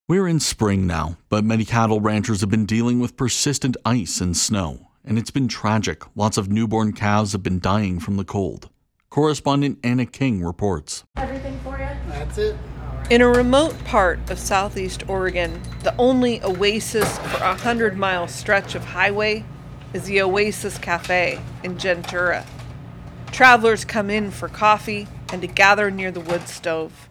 We're in spring now, but many cattle ranchers have been dealing with persistent ice and snow, and it's been tragic. Lots of newborn calves have been dying from the cold. Correspondent Anna King reports. Everything for you? That's it. In a remote part of southeast Oregon, the only oasis for a 100-mile stretch of highway is the Oasis Cafe in Gentura. Travelers come in for coffee and to gather near the wood stove.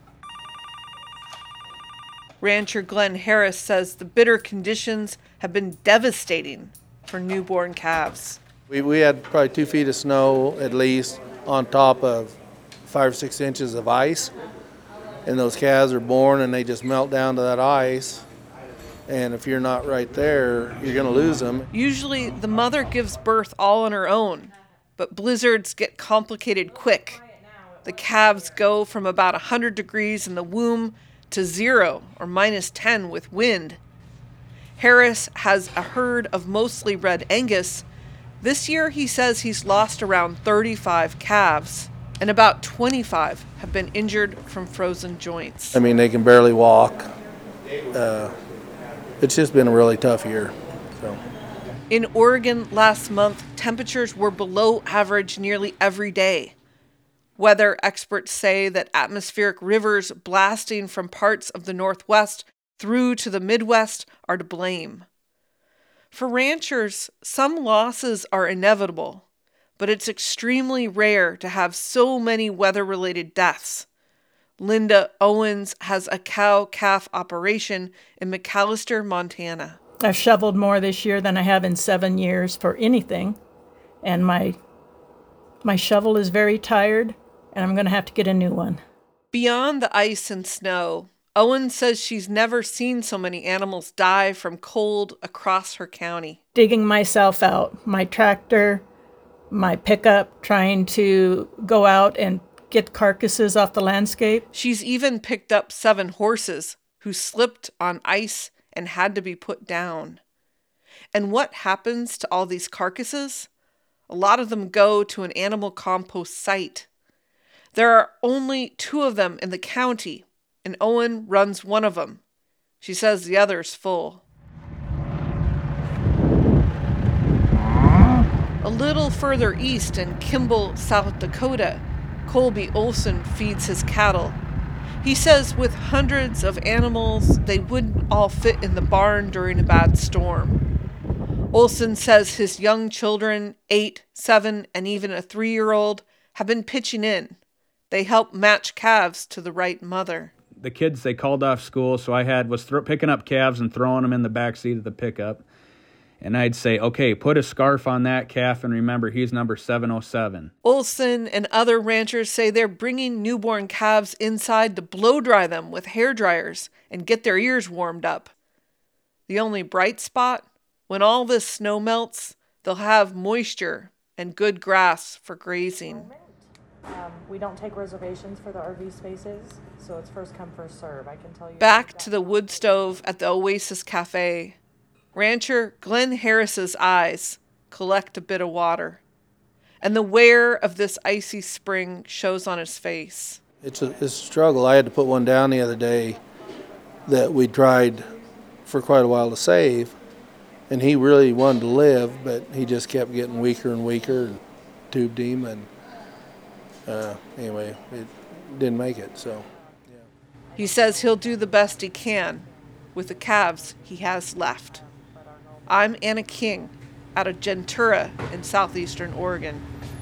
Rancher Glenn Harris says the bitter conditions have been devastating for newborn calves. We had probably 2 feet of snow at least on top of 5 or 6 inches of ice. And those calves are born and they just melt down to that ice. And if you're not right there, you're going to lose them. Usually the mother gives birth all on her own, but blizzards get complicated quick. The calves go from about 100 degrees in the womb to 0 or -10 with wind. Harris has a herd of mostly red Angus. This year he says he's lost around 35 calves, and about 25 have been injured from frozen joints. I mean, they can barely walk. It's just been a really tough year. So. In Oregon last month, temperatures were below average nearly every day. Weather experts say that atmospheric rivers blasting from parts of the Northwest through to the Midwest are to blame. For ranchers, some losses are inevitable, but it's extremely rare to have so many weather-related deaths. Linda Owens has a cow-calf operation in McAllister, Montana. I've shoveled more this year than I have in 7 years for anything, and my shovel is very tired, and I'm going to have to get a new one. Beyond the ice and snow, Owens says she's never seen so many animals die from cold across her county. Digging myself out, my tractor, my pickup, trying to go out and get carcasses off the landscape. She's even picked up 7 horses who slipped on ice and had to be put down. And what happens to all these carcasses? A lot of them go to an animal compost site. There are only 2 of them in the county, and Owen runs one of them. She says the other's full. A little further east in Kimball, South Dakota, Colby Olson feeds his cattle. He says with hundreds of animals, they wouldn't all fit in the barn during a bad storm. Olson says his young children, 8, 7, and even a 3-year-old, have been pitching in. They help match calves to the right mother. The kids, they called off school, so I was picking up calves and throwing them in the back seat of the pickup. And I'd say, okay, put a scarf on that calf and remember he's number 707. Olson and other ranchers say they're bringing newborn calves inside to blow dry them with hair dryers and get their ears warmed up. The only bright spot? When all this snow melts, they'll have moisture and good grass for grazing. We don't take reservations for the RV spaces, so it's first come, first serve, I can tell you. Back to the wood stove at the Oasis Cafe. Rancher Glenn Harris's eyes collect a bit of water, and the wear of this icy spring shows on his face. It's a struggle. I had to put one down the other day that we tried for quite a while to save, and he really wanted to live, but he just kept getting weaker and weaker, and tubed him, and anyway, it didn't make it, so. Yeah. He says he'll do the best he can with the calves he has left. I'm Anna King out of Gentura in southeastern Oregon.